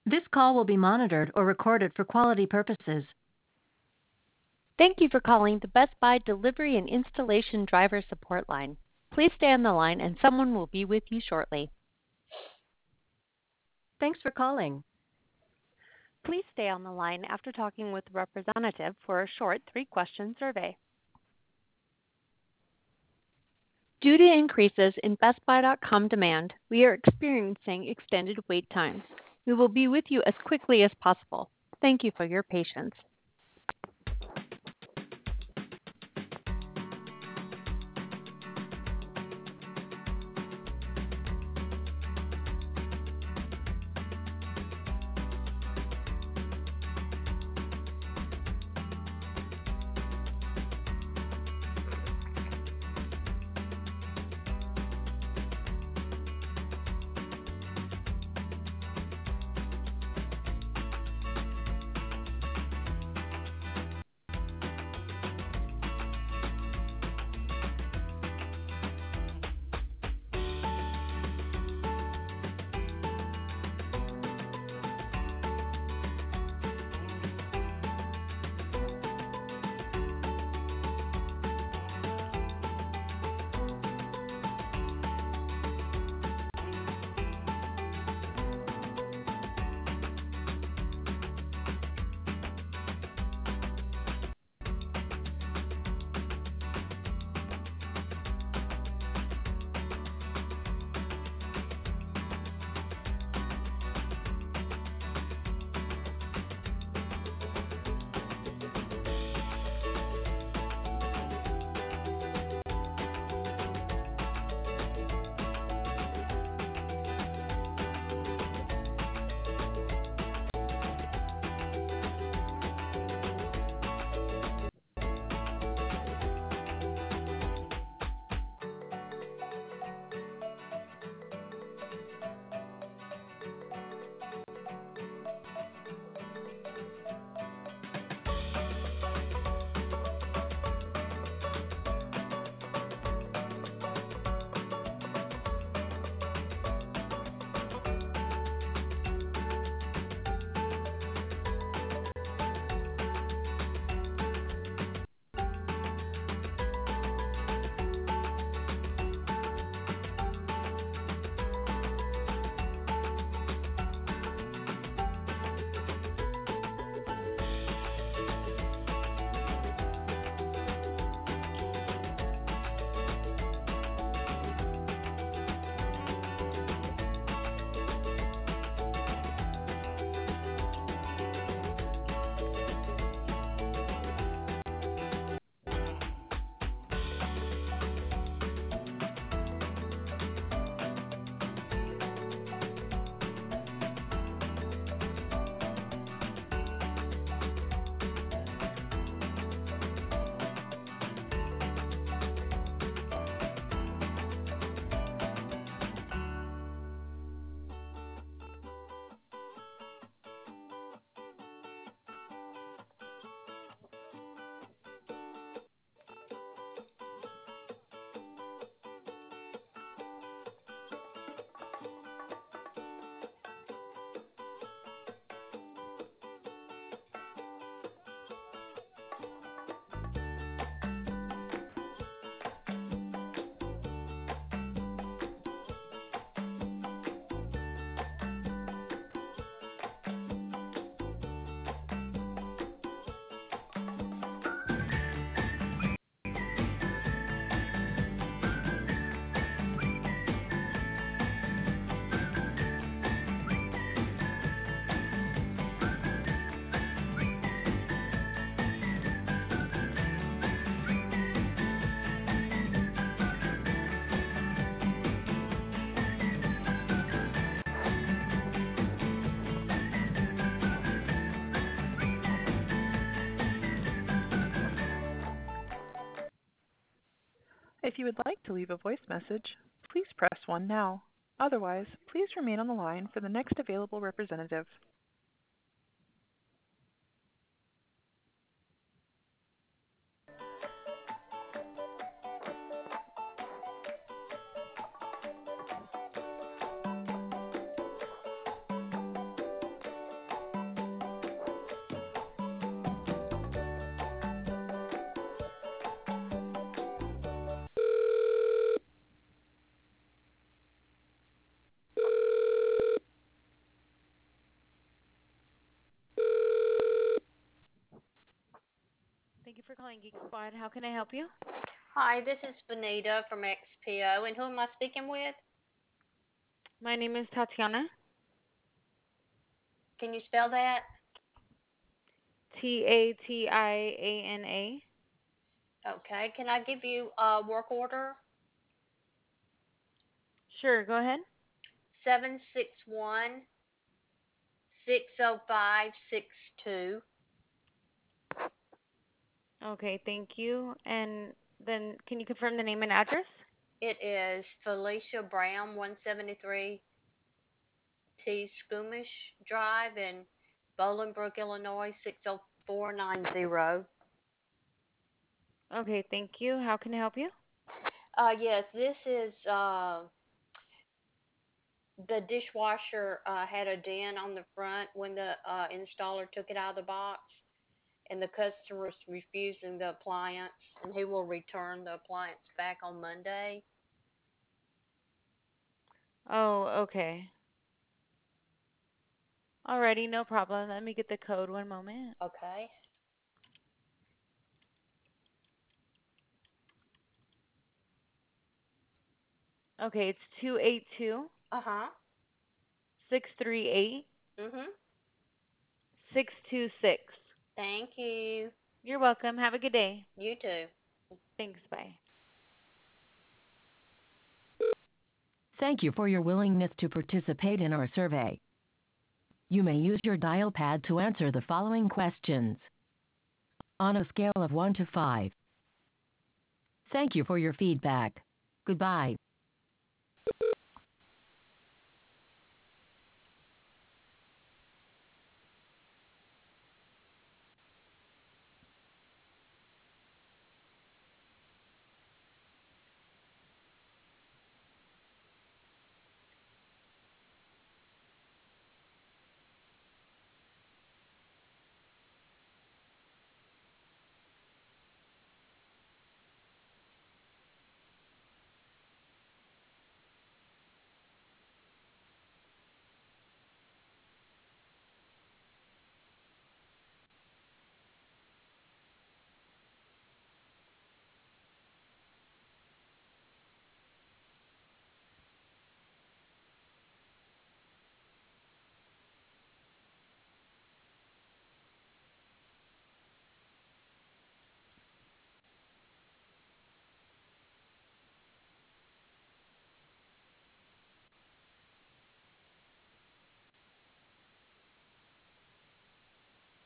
This call will be monitored or recorded for quality purposes. Thank you for calling the Best Buy Delivery and Installation Driver Support Line. Please stay on the line and someone will be with you shortly. Thanks for calling. Please stay on the line after talking with the representative for a short 3-question survey. Due to increases in BestBuy.com demand, we are experiencing extended wait times. We will be with you as quickly as possible. Thank you for your patience. If you would like to leave a voice message, please press 1 now. Otherwise, please remain on the line for the next available representative. calling Geek Squad. How can I help you? Hi, this is Benita from XPO, and who am I speaking with? My name is Tatiana. Can you spell that? Tatiana. Okay, can I give you a work order? Sure, go ahead. 761-60562. Okay, thank you. And then can you confirm the name and address? It is Felicia Brown, 173 T. Schumish Drive in Bolingbrook, Illinois, 60490. Okay, thank you. How can I help you? Yes, this is the dishwasher had a dent on the front when the installer took it out of the box, and the customer's refusing the appliance, and he will return the appliance back on Monday. Oh, okay. Alrighty, no problem. Let me get the code one moment. Okay. Okay, it's 282 Uh-huh. 638 Mhm. 626. Thank you. You're welcome. Have a good day. You too. Thanks. Bye. Thank you for your willingness to participate in our survey. You may use your dial pad to answer the following questions. On a scale of 1 to 5. Thank you for your feedback. Goodbye.